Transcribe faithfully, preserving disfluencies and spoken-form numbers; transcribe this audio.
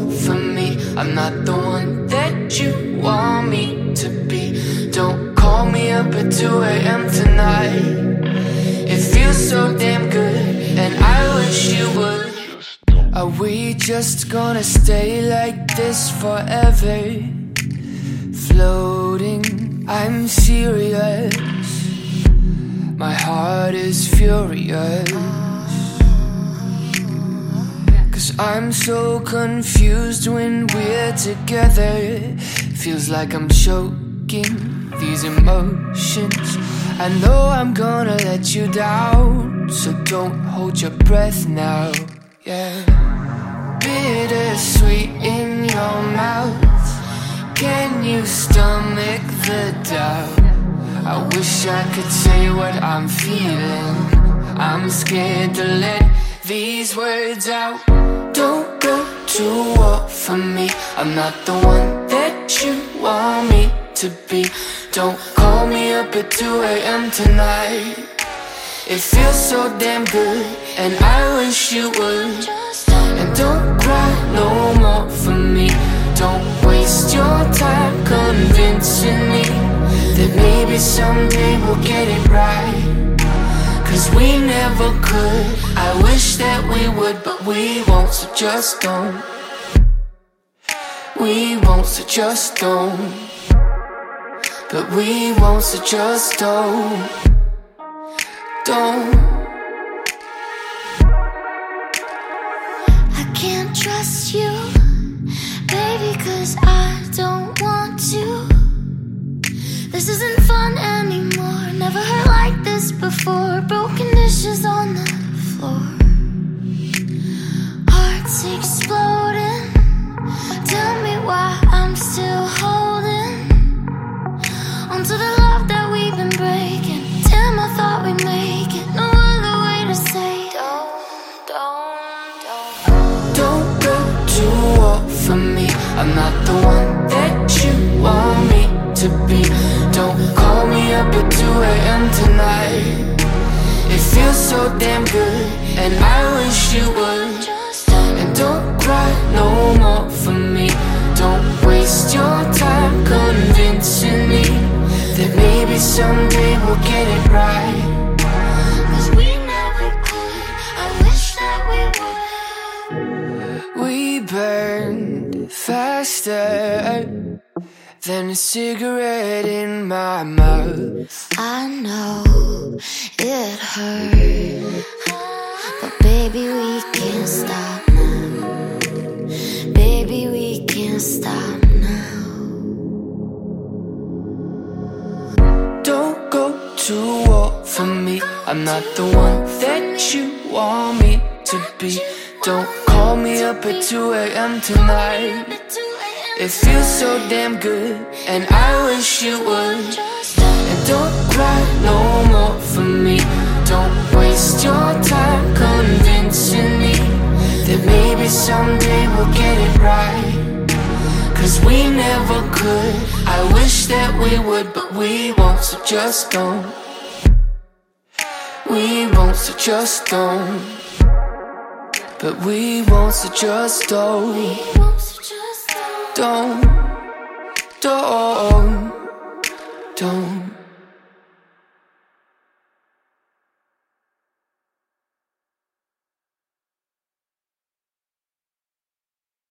walk for me. I'm not the one that you want me to be. Don't call me up at two a m tonight. It feels so damn good, and I wish you would. Are we just gonna stay like this forever? Floating, I'm serious. My heart is furious, 'cause I'm so confused when we're together. Feels like I'm choking these emotions. I know I'm gonna let you down, so don't hold your breath now. Yeah. Bittersweet in your mouth. Can you stomach the doubt? I wish I could say what I'm feeling. I'm scared to let these words out. Don't go to war for me. I'm not the one that you want me to be. Don't call me up at two a m tonight. It feels so damn good, and I wish you would. And don't cry no more for me. Don't waste your time convincing me that maybe someday we'll get it right, 'cause we never could. I wish that we would, but we won't, so just don't. We won't, so just don't. But we won't, so just don't. Don't. I can't trust you, baby, 'cause I don't want to. This isn't fun anymore. Never hurt like this before. Broken dishes on the floor. Hearts exploding. Tell me why I'm still holding onto the love that we've been breaking. Damn, I thought we'd make it. No other way to say don't, don't, don't. Don't go to war for me. I'm not the one that you want me to be. Don't call me up at two a m tonight. It feels so damn good, and I wish you would. And don't cry no more for me. Don't waste your time convincing me that maybe someday we'll get it right, 'Cause we never could. I wish that we would. we burned faster than a cigarette in my mouth. I know it hurt, but baby, we can't stop now. Baby, we can't stop now. Don't go to war for me. I'm not the one that you want me to be. Don't call me up at two a m tonight. It feels so damn good, and I wish you would. And don't cry no more for me. Don't waste your time convincing me that maybe someday we'll get it right, 'cause we never could. I wish that we would, but we won't, so just don't. We won't, so just don't. But we won't, so just don't. Don't, don't, don't.